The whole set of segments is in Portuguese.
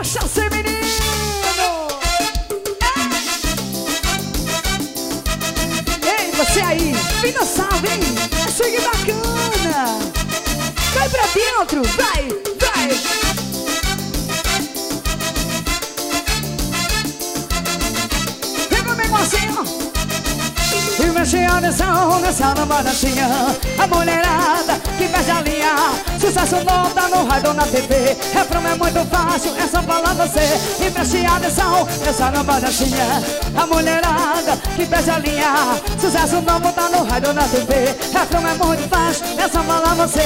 Deixa ser menino. Ei, você aí, vem dançar, vem. É swing bacana. Vai pra dentro, vai, vai. Vem comigo assim, ó. E mexe a atenção nessa nova dancinha. A mulherada que perde a linha. Sucesso novo tá no rádio, na TV. Refrão é muito fácil, é só falar você. E mexe a atenção nessa nova dancinha. A mulherada que perde a linha. Sucesso novo tá no rádio, na TV. Refrão é muito fácil, é só falar você.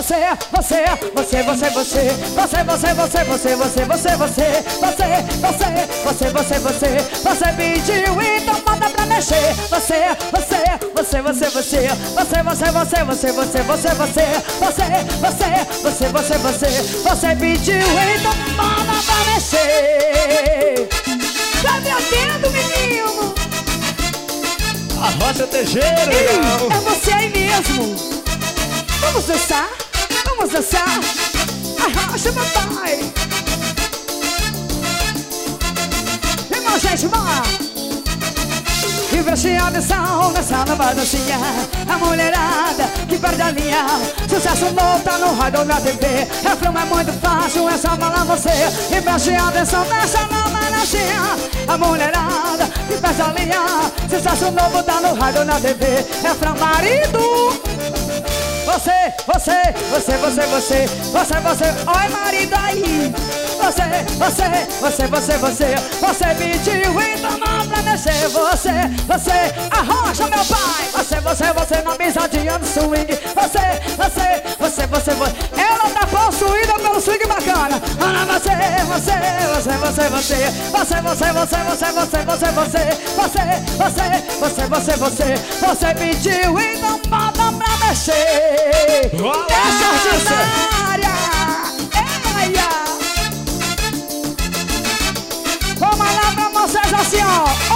Você pediu, então bota pra mexer. Você pediu, então bota pra mexer. Tá me atendo, menino? Arrocha Teixeira, legal. É você aí mesmo. Vamos dançar, vamos dançar. Arrocha, papai. Irmão, gente, vamos lá. E preste atenção nessa nova dancinha. A mulherada que perde a linha. Sucesso novo tá no rádio, na TV. Refrão é muito fácil, é só falar você. E preste atenção nessa nova dancinha. A mulherada que perde a linha. Sucesso novo tá no rádio, na TV. Refrão marido. Você. Oi, marido aí. Você pediu, então não pra mexer. Você, arrocha meu pai. Você na pisadinha do swing. Você. Ela tá possuída pelo swing bacana. Você pediu, então bota pra mexer. Deixa ordinária. Vamos lá pra vocês assim, ó.